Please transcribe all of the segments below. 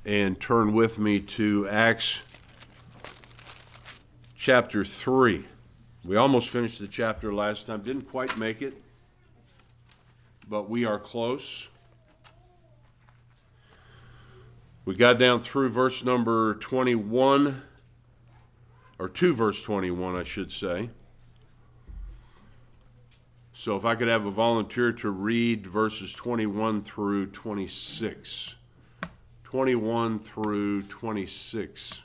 and turn with me to Acts chapter 3. We almost finished the chapter last time. Didn't quite make it, but we are close. We got down through verse number 21, or to verse 21, I should say. So if I could have a volunteer to read verses 21 through 26. 21 through 26.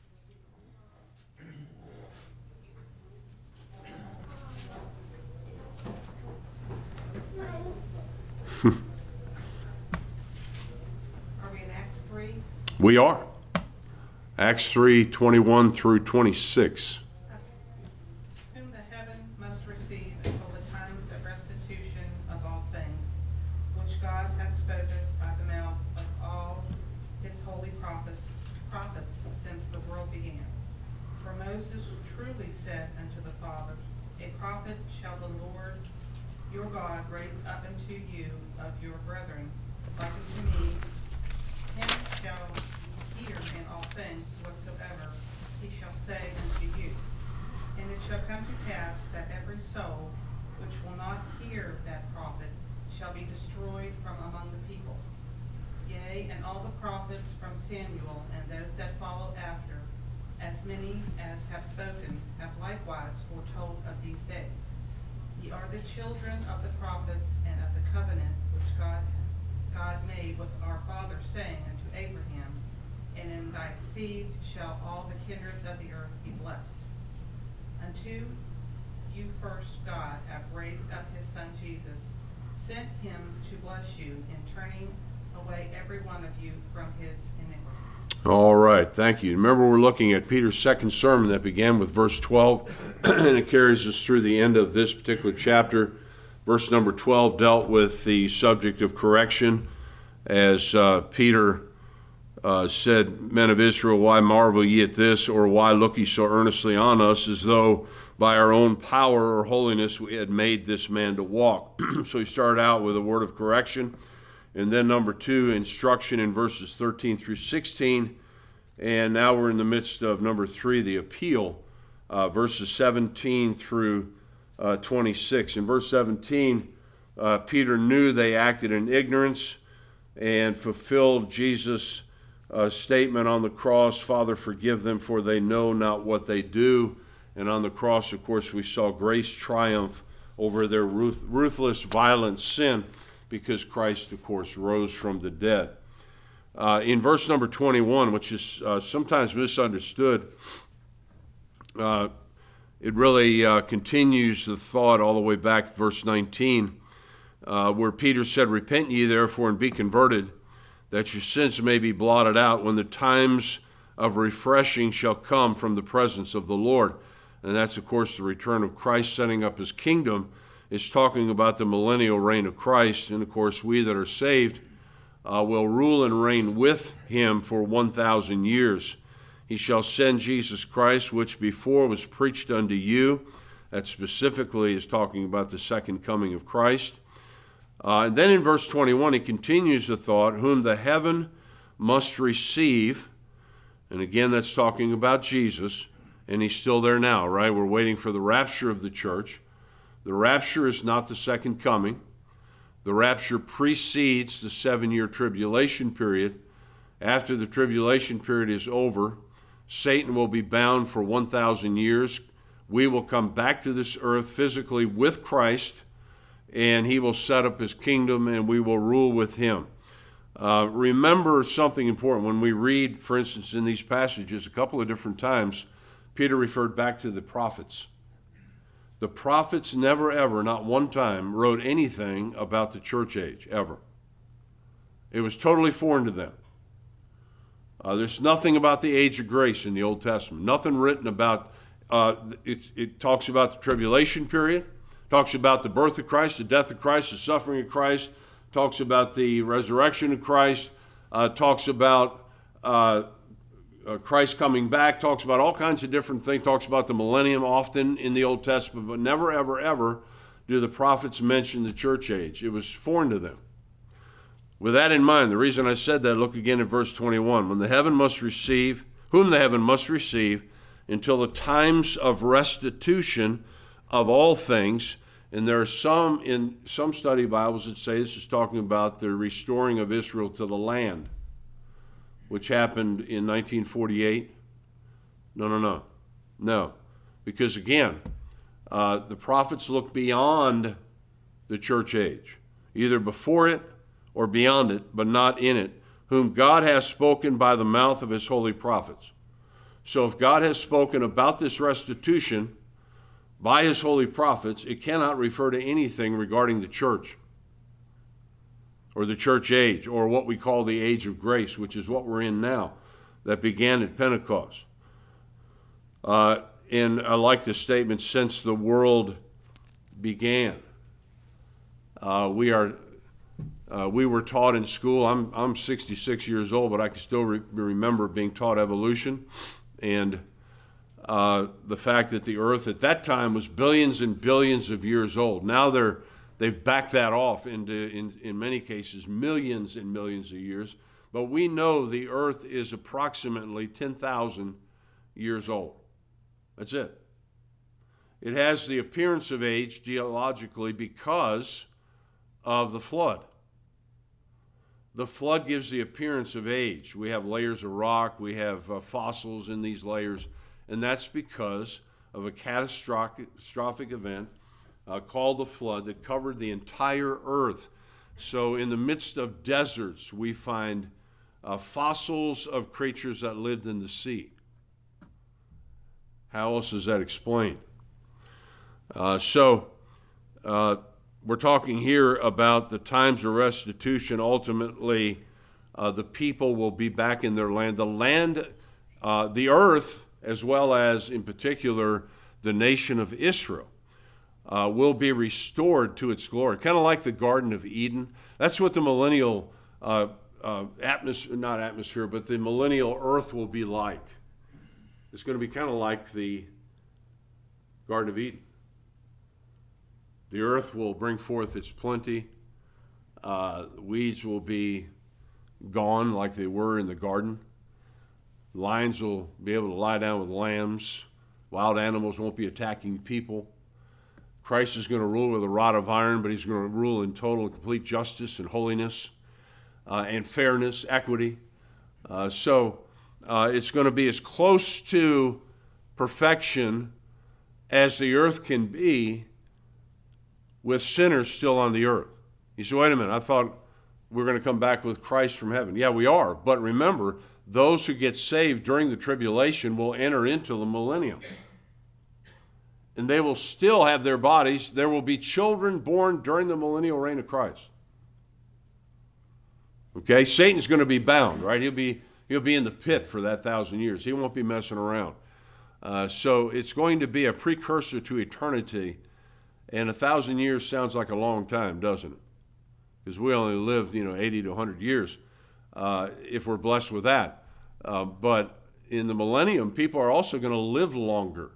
Are we in Acts 3? We are. Acts 3, 21 through 26. Whom the heaven must receive until the times of restitution of all things, which God hath spoken by the mouth of all his holy prophets since the world began. For Moses truly said unto the fathers, A prophet shall the Lord your God raise up unto you of your brethren, like unto me. Him shall ye hear in all things whatsoever he shall say unto you. And it shall come to pass that every soul which will not hear that prophet shall be destroyed from among the people. Yea, and all the prophets from Samuel and those that follow after, as many as have spoken, have likewise foretold of these days. Ye are the children of the prophets and of the covenant which God made with our fathers, saying unto Abraham, And in thy seed shall all the kindreds of the earth be blessed. Unto you first God hath raised up his Son Jesus, sent him to bless you, in turning away every one of you from his iniquities. All right, thank you. Remember, we're looking at Peter's second sermon that began with verse 12, and it carries us through the end of this particular chapter. Verse number 12 dealt with the subject of correction, as Peter said, Men of Israel, why marvel ye at this, or why look ye so earnestly on us, as though by our own power or holiness we had made this man to walk? So he started out with a word of correction. And then number 2, instruction in verses 13 through 16. And now we're in the midst of number 3, the appeal, verses 17 through 26. In verse 17, Peter knew they acted in ignorance and fulfilled Jesus' statement on the cross, Father, forgive them, for they know not what they do. And on the cross, of course, we saw grace triumph over their ruthless, violent sin, because Christ, of course, rose from the dead. In verse number 21, which is sometimes misunderstood, it really continues the thought all the way back to verse 19, where Peter said, Repent ye therefore and be converted, that your sins may be blotted out when the times of refreshing shall come from the presence of the Lord. And that's, of course, the return of Christ setting up his kingdom. It's talking about the millennial reign of Christ. And, of course, we that are saved will rule and reign with him for 1,000 years. He shall send Jesus Christ, which before was preached unto you. That specifically is talking about the second coming of Christ. And then in verse 21, he continues the thought, whom the heaven must receive. And again, that's talking about Jesus. And he's still there now, right? We're waiting for the rapture of the church. The rapture is not the second coming. The rapture precedes the 7-year tribulation period. After the tribulation period is over, Satan will be bound for 1,000 years. We will come back to this earth physically with Christ, and he will set up his kingdom, and we will rule with him. Remember something important. When we read, for instance, in these passages, a couple of different times, Peter referred back to the prophets. The prophets never, ever, not one time, wrote anything about the church age, ever. It was totally foreign to them. There's nothing about the age of grace in the Old Testament. Nothing written about, it talks about the tribulation period, talks about the birth of Christ, the death of Christ, the suffering of Christ, talks about the resurrection of Christ, talks about Christ coming back, talks about all kinds of different things, talks about the millennium often in the Old Testament, but never, ever, ever do the prophets mention the church age. It was foreign to them. With that in mind, the reason I said that, look again at verse 21. Whom the heaven must receive until the times of restitution of all things. And there are some in some study Bibles that say this is talking about the restoring of Israel to the land, which happened in 1948. No. Because again, the prophets look beyond the church age, either before it or beyond it, but not in it, whom God has spoken by the mouth of his holy prophets. So if God has spoken about this restitution by his holy prophets, it cannot refer to anything regarding the church or the church age or what we call the age of grace, which is what we're in now, that began at Pentecost. And I like the statement, since the world began. We were taught in school, I'm 66 years old, but I can still remember being taught evolution and the fact that the earth at that time was billions and billions of years old. Now they've backed that off into, in many cases, millions and millions of years. But we know the earth is approximately 10,000 years old. That's it. It has the appearance of age geologically because of the flood. The flood gives the appearance of age. We have layers of rock, we have fossils in these layers, and that's because of a catastrophic event called the flood that covered the entire earth. So in the midst of deserts, we find fossils of creatures that lived in the sea. How else is that explained? We're talking here about the times of restitution. Ultimately, the people will be back in their land. The earth, as well as, in particular, the nation of Israel, will be restored to its glory. Kind of like the Garden of Eden. That's what the millennial the millennial earth will be like. It's going to be kind of like the Garden of Eden. The earth will bring forth its plenty. The weeds will be gone like they were in the garden. Lions will be able to lie down with lambs. Wild animals won't be attacking people. Christ is going to rule with a rod of iron, but he's going to rule in total and complete justice and holiness and fairness, equity. So it's going to be as close to perfection as the earth can be with sinners still on the earth. You say, wait a minute, I thought we're going to come back with Christ from heaven. Yeah, we are. But remember, those who get saved during the tribulation will enter into the millennium. And they will still have their bodies. There will be children born during the millennial reign of Christ. Okay, Satan's going to be bound, right? He'll be in the pit for that 1,000 years. He won't be messing around. So it's going to be a precursor to eternity. And 1,000 years sounds like a long time, doesn't it? Because we only live, 80 to 100 years, if we're blessed with that. But in the millennium, people are also going to live longer.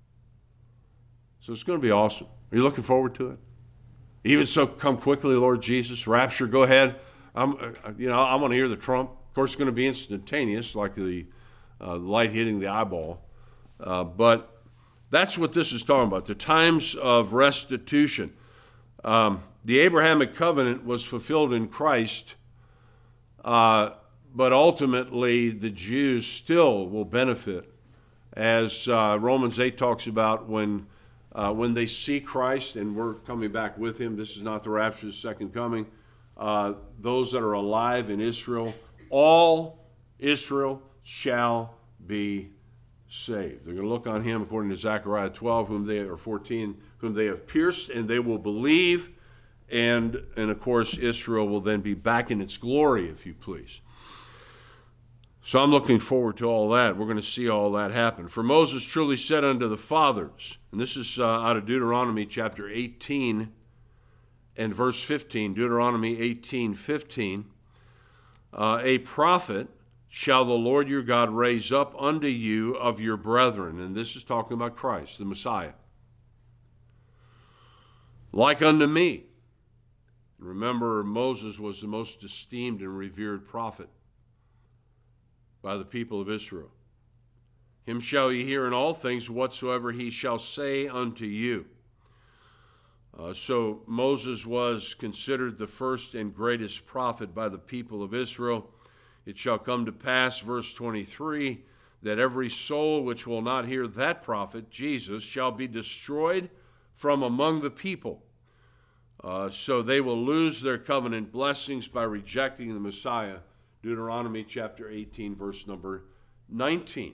So it's going to be awesome. Are you looking forward to it? Even so, come quickly, Lord Jesus. Rapture, go ahead. I want to hear the trump. Of course, it's going to be instantaneous, like the light hitting the eyeball. But that's what this is talking about, the times of restitution. The Abrahamic covenant was fulfilled in Christ, but ultimately the Jews still will benefit, as Romans 8 talks about when they see Christ and we're coming back with him. This is not the rapture, the second coming. Those that are alive in Israel, all Israel shall be saved. They're going to look on him, according to Zechariah 12, 14, whom they have pierced, and they will believe. And of course, Israel will then be back in its glory, if you please. So I'm looking forward to all that. We're going to see all that happen. For Moses truly said unto the fathers, and this is out of Deuteronomy chapter 18 and verse 15, Deuteronomy 18:15, a prophet shall the Lord your God raise up unto you of your brethren. And this is talking about Christ, the Messiah. Like unto me. Remember, Moses was the most esteemed and revered prophet by the people of Israel. Him shall ye hear in all things whatsoever he shall say unto you. So Moses was considered the first and greatest prophet by the people of Israel. It shall come to pass, verse 23, that every soul which will not hear that prophet, Jesus, shall be destroyed from among the people. So they will lose their covenant blessings by rejecting the Messiah. Deuteronomy chapter 18, verse number 19.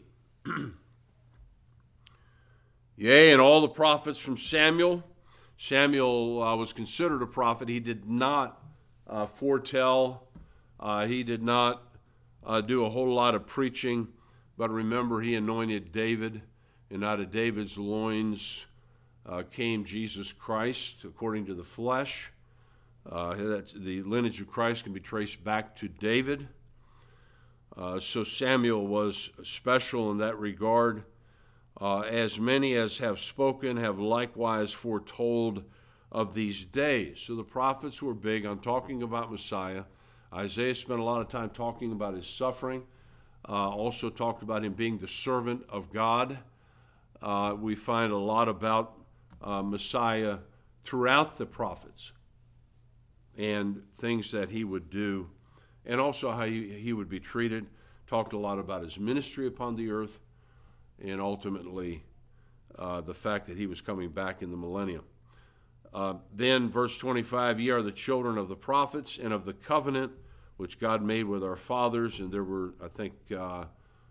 Yea, and all the prophets from Samuel. Samuel was considered a prophet. He did not foretell. He did not do a whole lot of preaching. But remember, he anointed David, and out of David's loins came Jesus Christ, according to the flesh. The lineage of Christ can be traced back to David. So Samuel was special in that regard. As many as have spoken have likewise foretold of these days. So the prophets were big on talking about Messiah. Isaiah spent a lot of time talking about his suffering. Also talked about him being the servant of God. We find a lot about Messiah throughout the prophets and things that he would do, and also how he would be treated. Talked a lot about his ministry upon the earth, and ultimately the fact that he was coming back in the millennium. Then verse 25, ye are the children of the prophets and of the covenant which God made with our fathers. And there were, I think, about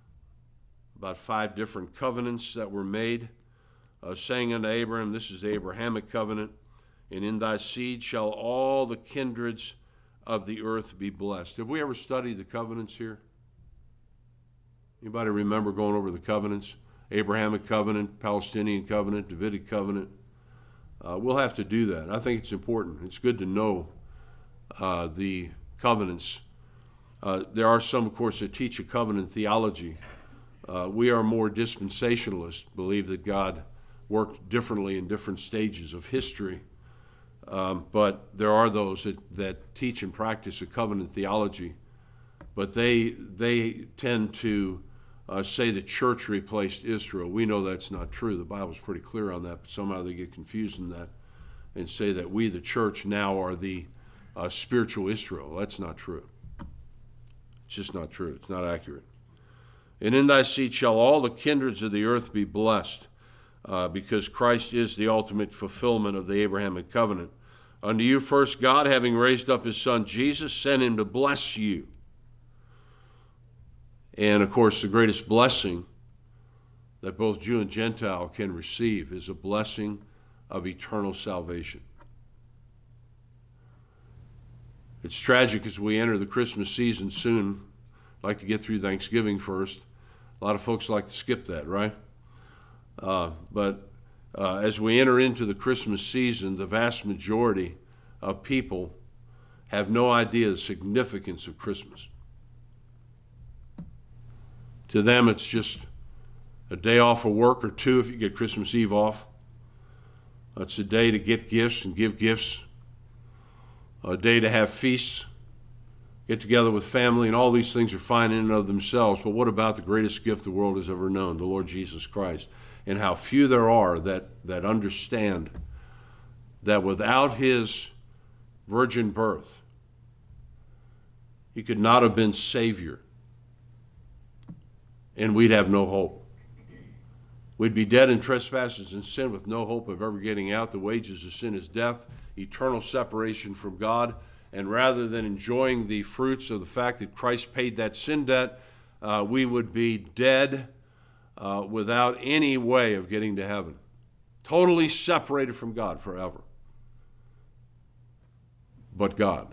5 different covenants that were made, saying unto Abraham, this is the Abrahamic covenant, and in thy seed shall all the kindreds of the earth be blessed. Have we ever studied the covenants here? Anybody remember going over the covenants? Abrahamic covenant, Palestinian covenant, Davidic covenant. We'll have to do that. I think it's important. It's good to know the covenants. There are some, of course, that teach a covenant theology. We are more dispensationalists, believe that God worked differently in different stages of history. But there are those that teach and practice a covenant theology. But they tend to say the church replaced Israel. We know that's not true. The Bible's pretty clear on that, but somehow they get confused in that and say that we, the church, now are the spiritual Israel. That's not true. It's just not true. It's not accurate. And in thy seed shall all the kindreds of the earth be blessed, because Christ is the ultimate fulfillment of the Abrahamic covenant. Unto you first God, having raised up his son Jesus, sent him to bless you. And of course, the greatest blessing that both Jew and Gentile can receive is a blessing of eternal salvation. It's tragic as we enter the Christmas season soon. I'd like to get through Thanksgiving first. A lot of folks like to skip that, right? But as we enter into the Christmas season, the vast majority of people have no idea the significance of Christmas. To them, it's just a day off of work, or 2 if you get Christmas Eve off. It's a day to get gifts and give gifts, a day to have feasts, get together with family, and all these things are fine in and of themselves. But what about the greatest gift the world has ever known, the Lord Jesus Christ? And how few there are that understand that without his virgin birth, he could not have been Savior, and we'd have no hope. We'd be dead in trespasses and sin with no hope of ever getting out. The wages of sin is death, eternal separation from God. And rather than enjoying the fruits of the fact that Christ paid that sin debt, we would be dead without any way of getting to heaven. Totally separated from God forever. But God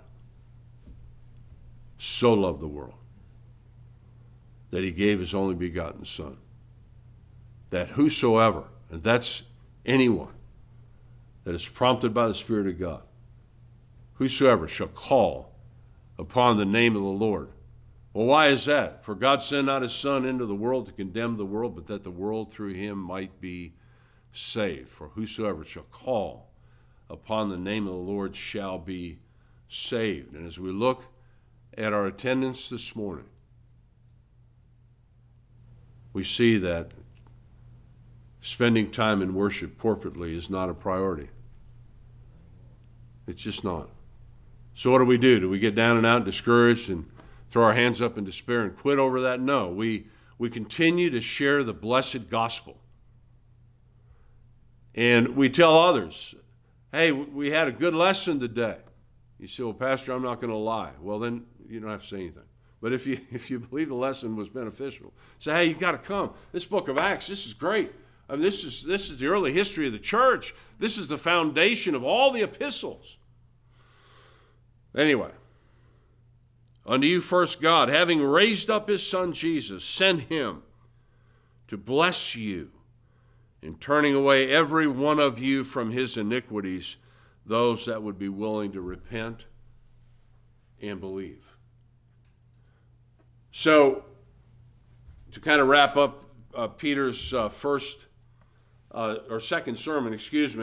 so loved the world that he gave his only begotten Son, that whosoever, and that's anyone that is prompted by the Spirit of God, whosoever shall call upon the name of the Lord. Well, why is that? For God sent not his Son into the world to condemn the world, but that the world through him might be saved. For whosoever shall call upon the name of the Lord shall be saved. And as we look at our attendance this morning, we see that spending time in worship corporately is not a priority. It's just not. So what do? Do we get down and out, discouraged, and throw our hands up in despair and quit over that? No. We continue to share the blessed gospel. And we tell others, hey, we had a good lesson today. You say, well, Pastor, I'm not going to lie. Well, then you don't have to say anything. But if you believe the lesson was beneficial, say, hey, you got to come. This book of Acts, this is great. I mean, this is the early history of the church. This is the foundation of all the epistles. Anyway, unto you first God, having raised up his Son Jesus, sent him to bless you in turning away every one of you from his iniquities, those that would be willing to repent and believe. So, to kind of wrap up Peter's second sermon,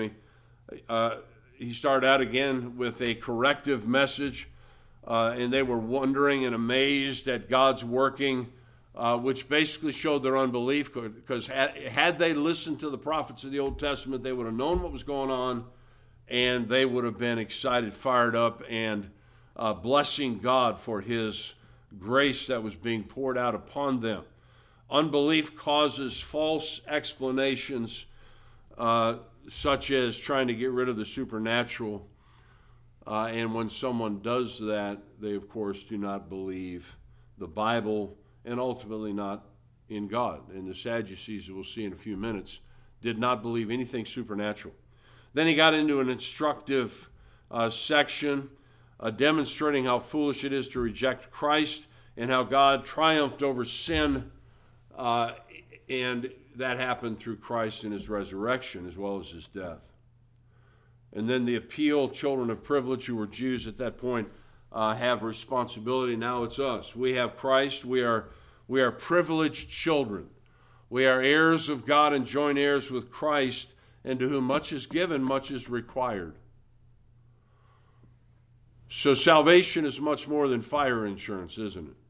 he started out again with a corrective message, and they were wondering and amazed at God's working, which basically showed their unbelief, because had they listened to the prophets of the Old Testament, they would have known what was going on, and they would have been excited, fired up, and blessing God for his grace that was being poured out upon them. Unbelief causes false explanations, such as trying to get rid of the supernatural. And when someone does that, they, of course, do not believe the Bible and ultimately not in God. And the Sadducees, we'll see in a few minutes, did not believe anything supernatural. Then he got into an instructive section demonstrating how foolish it is to reject Christ and how God triumphed over sin, and that happened through Christ and his resurrection as well as his death. And then the appeal, children of privilege who were Jews at that point have responsibility. Now it's us. We have Christ. We are privileged children. We are heirs of God and joint heirs with Christ, and to whom much is given, much is required. So salvation is much more than fire insurance, isn't it?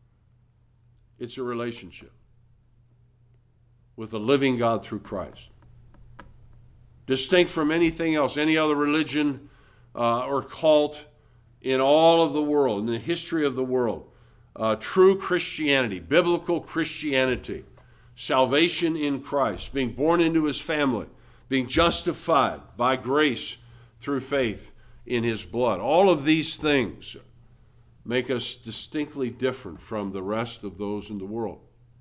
It's a relationship with the living God through Christ. Distinct from anything else, any other religion or cult in all of the world, in the history of the world. True Christianity, biblical Christianity, salvation in Christ, being born into his family, being justified by grace through faith in his blood. All of these things make us distinctly different from the rest of those in the world.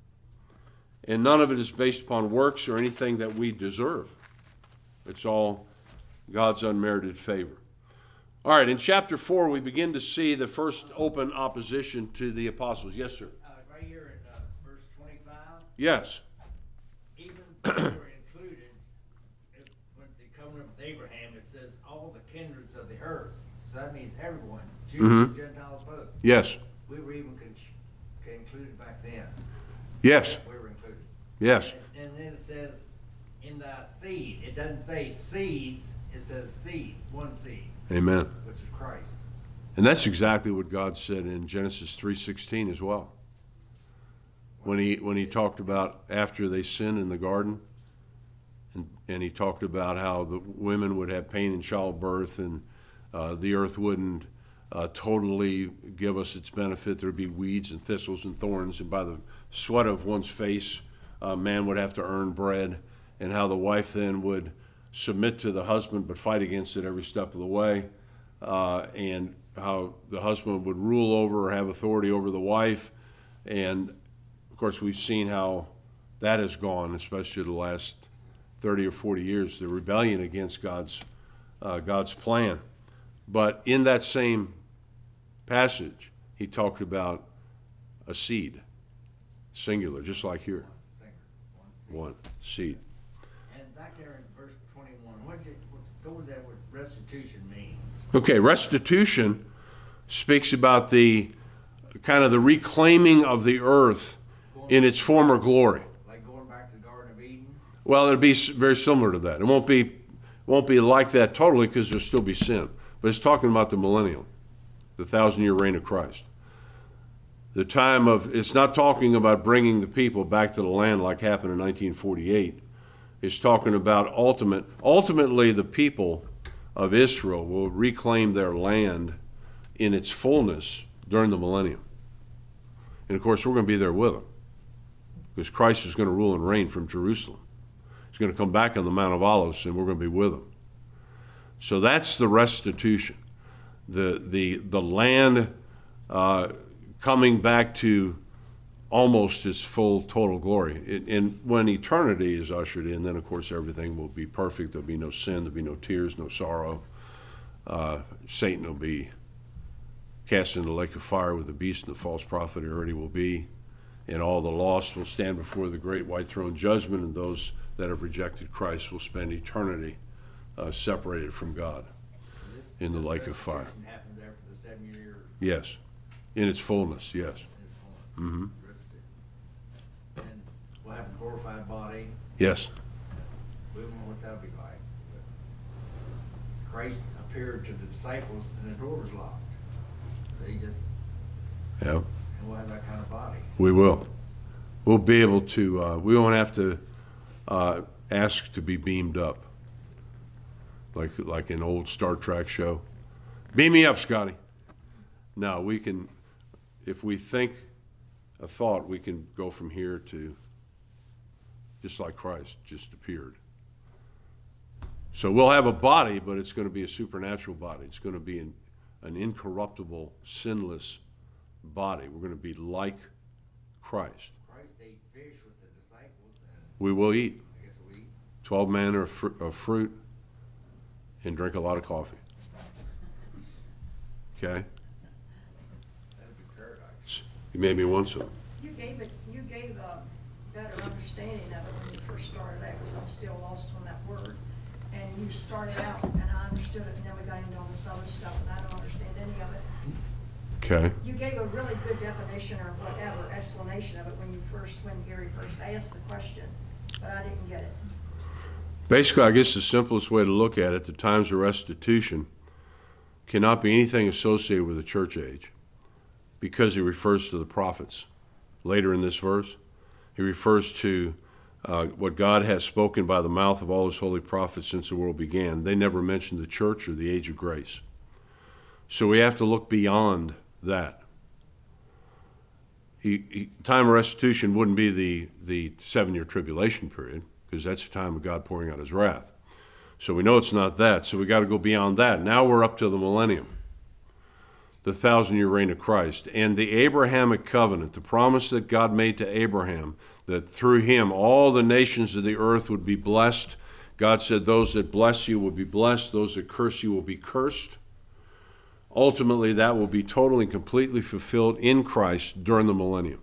And none of it is based upon works or anything that we deserve. It's all God's unmerited favor. All right, in chapter 4, we begin to see the first open opposition to the apostles. Yes, sir? Right here in verse 25. Yes. Even they were included with the covenant with Abraham. It says all the kindreds of the earth. So that means everyone, Jews and Gentiles both. Yes. We were even included back then. Yes. We were included. Yes. And then it says, in thy seed. It doesn't say seeds. It says seed, one seed. Amen. Which is Christ. And that's exactly what God said in Genesis 3:16 as well. When he talked about after they sinned in the garden, and he talked about how the women would have pain in childbirth, and the earth wouldn't totally give us its benefit. There would be weeds and thistles and thorns, and by the sweat of one's face, man would have to earn bread, and how the wife then would submit to the husband but fight against it every step of the way, and how the husband would rule over or have authority over the wife. And of course, we've seen how that has gone, especially the last 30 or 40 years, the rebellion against God's plan. But in that same passage, he talked about a seed, singular, just like here. One seed. And back there in verse 21, go with that what restitution means. Okay, restitution speaks about the kind of the reclaiming of the earth in its former glory. Like going back to the Garden of Eden? Well, it'll be very similar to that. It won't be like that totally, because there'll still be sin. But it's talking about the millennium. the 1,000-year reign of Christ. The time of, it's not talking about bringing the people back to the land like happened in 1948. It's talking about ultimately the people of Israel will reclaim their land in its fullness during the millennium. And of course, we're going to be there with them, because Christ is going to rule and reign from Jerusalem. He's going to come back on the Mount of Olives, and we're going to be with him. So that's the restitution. The land coming back to almost its full total glory. And when eternity is ushered in, then of course everything will be perfect. There'll be no sin, there'll be no tears, no sorrow. Satan will be cast into the lake of fire with the beast and the false prophet. He already will be. And all the lost will stand before the great white throne judgment, and those that have rejected Christ will spend eternity separated from God in the lake of fire. Happens after the 7-year. Yes, in its fullness, yes. Mm-hmm. And we'll have a glorified body. Yes. We don't know what that'll be like. But Christ appeared to the disciples and the door was locked. So he just, Yeah, and we'll have that kind of body. we will. We'll be able to, we won't have to ask to be beamed up like an old Star Trek show. Beam me up, Scotty. No, we can, if we think a thought, we can go from here to just like Christ just appeared. So we'll have a body, but it's going to be a supernatural body. It's going to be an incorruptible, sinless body. We're going to be like Christ. Christ ate fish with the disciples, and We will eat I guess we'll eat. 12 manner of fruit and drink a lot of coffee. Okay? That'd be paradise. You made me want some. You gave a better understanding of it when you first started out, because I'm still lost on that word. And you started out, and I understood it, and then we got into all this other stuff, and I don't understand any of it. Okay? You gave a really good definition or whatever, explanation of it when Gary first asked the question, but I didn't get it. Basically, I guess the simplest way to look at it, the times of restitution cannot be anything associated with the church age, because he refers to the prophets. Later in this verse, he refers to what God has spoken by the mouth of all his holy prophets since the world began. They never mentioned the church or the age of grace. So we have to look beyond that. Time of restitution wouldn't be the 7-year tribulation period, because that's the time of God pouring out his wrath. So we know it's not that, so we got to go beyond that. Now we're up to the millennium, the 1,000-year reign of Christ, and the Abrahamic covenant, the promise that God made to Abraham, that through him all the nations of the earth would be blessed. God said, those that bless you will be blessed, those that curse you will be cursed. Ultimately, that will be totally and completely fulfilled in Christ during the millennium.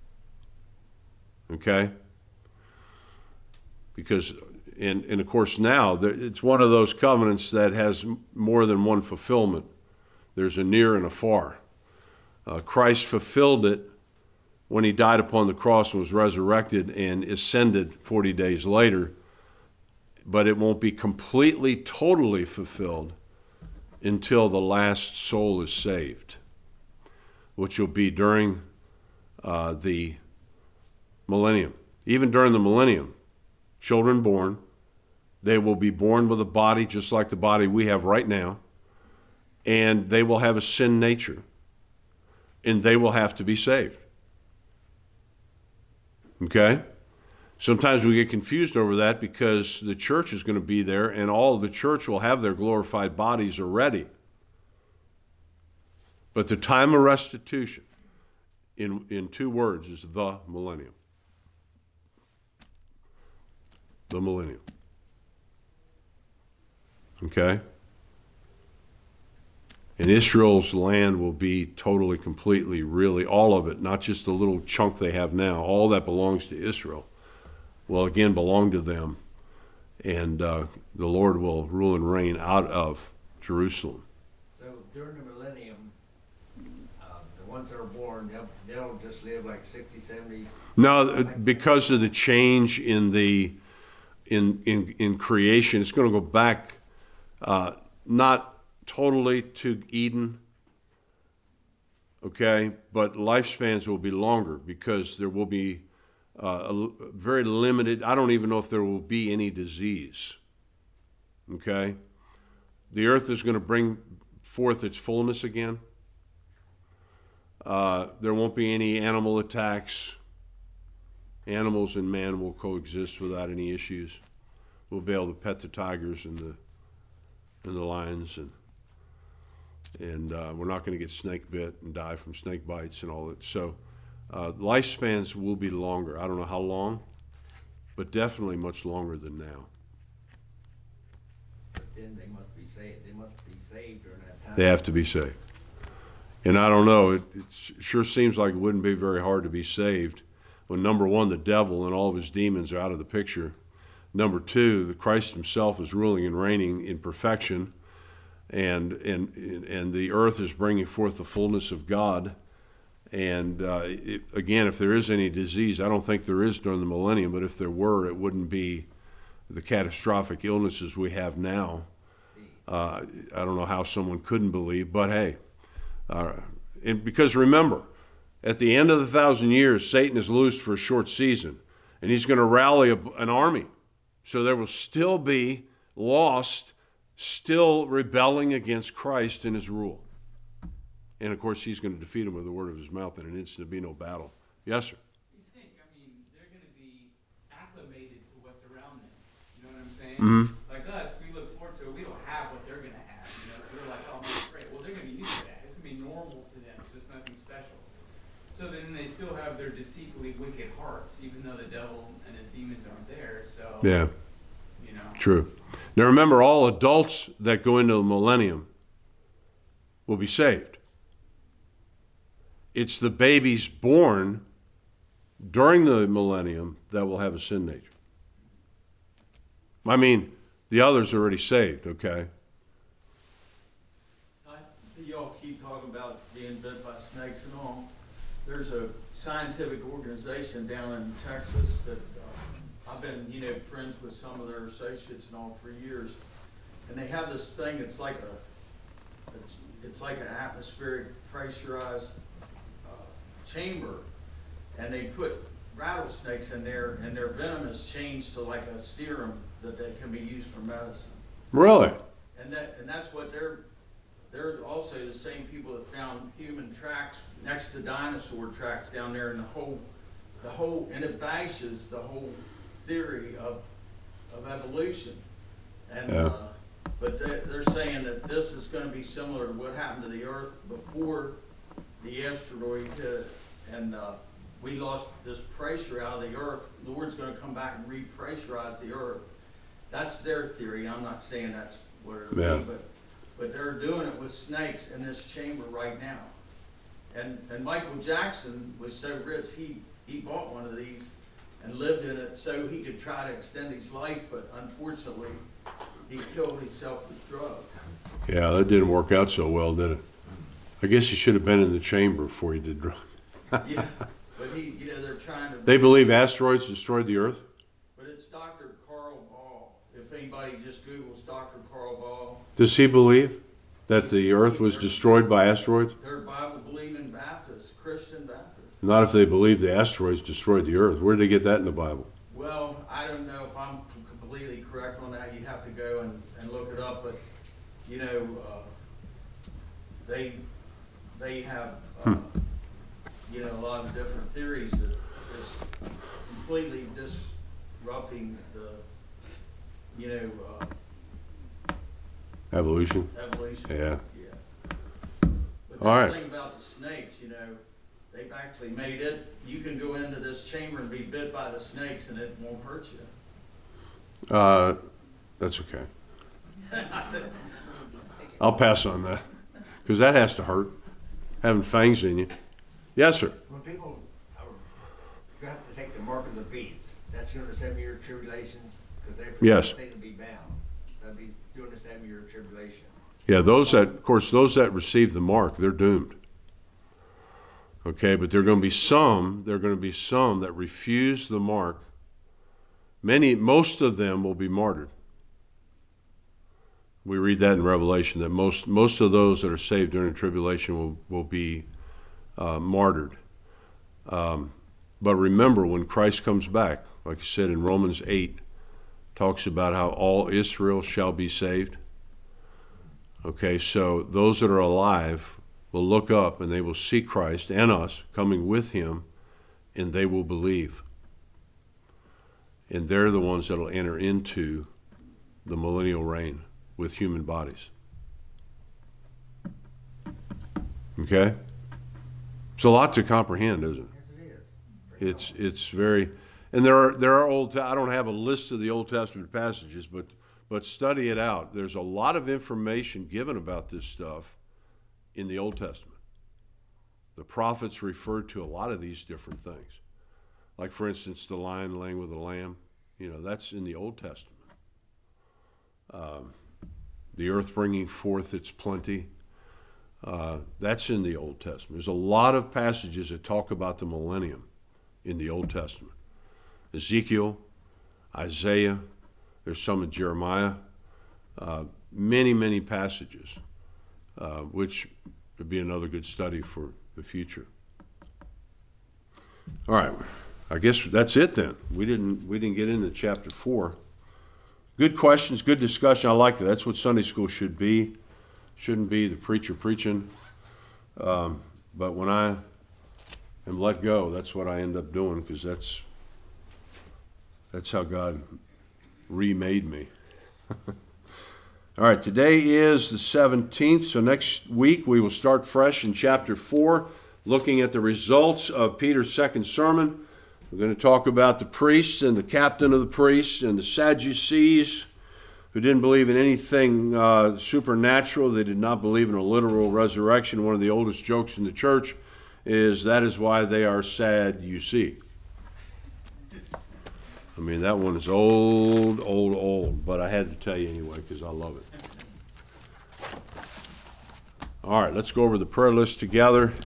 Okay? Because, and of course now, it's one of those covenants that has more than one fulfillment. There's a near and a far. Christ fulfilled it when he died upon the cross and was resurrected and ascended 40 days later, but it won't be completely, totally fulfilled until the last soul is saved, which will be during the millennium. Even during the millennium, children born, they will be born with a body just like the body we have right now, and they will have a sin nature, and they will have to be saved. Okay? Sometimes we get confused over that because the church is going to be there, and all of the church will have their glorified bodies already. But the time of restitution, in 2 words, is the millennium. The millennium. Okay? And Israel's land will be totally, completely, really, all of it, not just the little chunk they have now. All that belongs to Israel will again belong to them. And the Lord will rule and reign out of Jerusalem. So during the millennium, the ones that are born, they'll just live like 60, 70. Now, because of the change in the in creation, it's going to go back not totally to Eden, okay? But lifespans will be longer because there will be very limited. I don't even know if there will be any disease, okay? The earth is going to bring forth its fullness again. There won't be any animal attacks. Animals and man will coexist without any issues. We'll be able to pet the tigers and the lions, and we're not going to get snake bit and die from snake bites and all that. So lifespans will be longer. I don't know how long, but definitely much longer than now. But then they must be saved. They must be saved during that time. They have to be saved. And I don't know, it sure seems like it wouldn't be very hard to be saved when, number one, the devil and all of his demons are out of the picture. Number two, the Christ himself is ruling and reigning in perfection, and the earth is bringing forth the fullness of God. And again, if there is any disease, I don't think there is during the millennium, but if there were, it wouldn't be the catastrophic illnesses we have now. I don't know how someone couldn't believe, but hey, and because remember, at the end of the 1,000 years, Satan is loosed for a short season, and he's going to rally an army. So there will still be lost, still rebelling against Christ and his rule. And of course, he's going to defeat him with the word of his mouth in an instant. There'll be no battle. Yes, sir. You think, I mean, they're going to be acclimated to what's around them. You know what I'm saying? Mm-hmm. Like us, we look forward to it. We don't have what they're going to have. You know, so we're like, oh, man, great. Well, they're going to be used to that. It's going to be normal to them. So it's nothing special. So then they still have their deceitfully wicked hearts, even though the devil and his demons aren't there. So, Yeah, you know. true. Now remember, all adults that go into the millennium will be saved. It's the babies born during the millennium that will have a sin nature. I mean, the others are already saved, okay? Y'all keep talking about being bit by snakes and all. There's a scientific organization down in Texas that I've been, friends with some of their associates and all for years, and they have this thing. It's like an atmospheric pressurized chamber, and they put rattlesnakes in there, and their venom is changed to like a serum that they can be used for medicine. Really? And that's what they're also the same people that found human tracks next to dinosaur tracks down there, and the whole and it bashes the whole theory of evolution. And Yeah. but they're saying that this is going to be similar to what happened to the Earth before the asteroid hit, and we lost this pressure out of the Earth. The Lord's going to come back and repressurize the Earth. That's their theory. I'm not saying that's what it'll Yeah. be, but they're doing it with snakes in this chamber right now. And Michael Jackson was so rich, he bought one of these and lived in it so he could try to extend his life, but unfortunately, he killed himself with drugs. Yeah, that didn't work out so well, did it? I guess he should have been in the chamber before he did drugs. Yeah, but they're trying to. They believe asteroids destroyed the Earth? But it's Dr. Carl Ball. If anybody just Googles Dr. Carl Ball, Does he believe that the Earth was destroyed by asteroids? they're Bible-believing Baptists, Christian Baptists. Not if they believe the asteroids destroyed the Earth. Where did they get that in the Bible? Well, I don't know if I'm completely correct on that. You'd have to go and look it up. But, they have, a lot of different theories that is completely disrupting the, Evolution? evolution. Yeah. But All right. this thing about the snakes, they've actually made it, you can go into this chamber and be bit by the snakes and it won't hurt you. That's okay. I'll pass on that, because that has to hurt, having fangs in you. Yes, sir. When people you have to take the mark of the beast, that's during the 7-year tribulation, because Yes. they to be bound. That'd be during the 7-year tribulation. Yeah, those that receive the mark, they're doomed. Okay, but there are going to be some that refuse the mark. Most of them will be martyred. We read that in Revelation, that most of those that are saved during the tribulation will be martyred. But remember, when Christ comes back, like I said in Romans 8, talks about how all Israel shall be saved. Okay, so those that are alive will look up and they will see Christ and us coming with him, and they will believe. And they're the ones that will enter into the millennial reign with human bodies. Okay? It's a lot to comprehend, isn't it? Yes, it is. It's very, and there are I don't have a list of the Old Testament passages, but study it out. There's a lot of information given about this stuff in the Old Testament. The prophets referred to a lot of these different things. Like, for instance, the lion laying with the lamb. That's in the Old Testament. The earth bringing forth its plenty. That's in the Old Testament. There's a lot of passages that talk about the millennium in the Old Testament. Ezekiel, Isaiah, there's some in Jeremiah, many, many passages, which would be another good study for the future. All right, I guess that's it then. We didn't get into chapter 4. Good questions, good discussion. I like it. That's what Sunday school should be. Shouldn't be the preacher preaching. But when I am let go, that's what I end up doing, because that's how God remade me. All right, today is the 17th, so next week we will start fresh in chapter 4, looking at the results of Peter's second sermon. We're going to talk about the priests and the captain of the priests and the Sadducees, who didn't believe in anything supernatural. They did not believe in a literal resurrection. One of the oldest jokes in the church is, that is why they are sad, you see. I mean, that one is old, but I had to tell you anyway because I love it. All right, let's go over the prayer list together.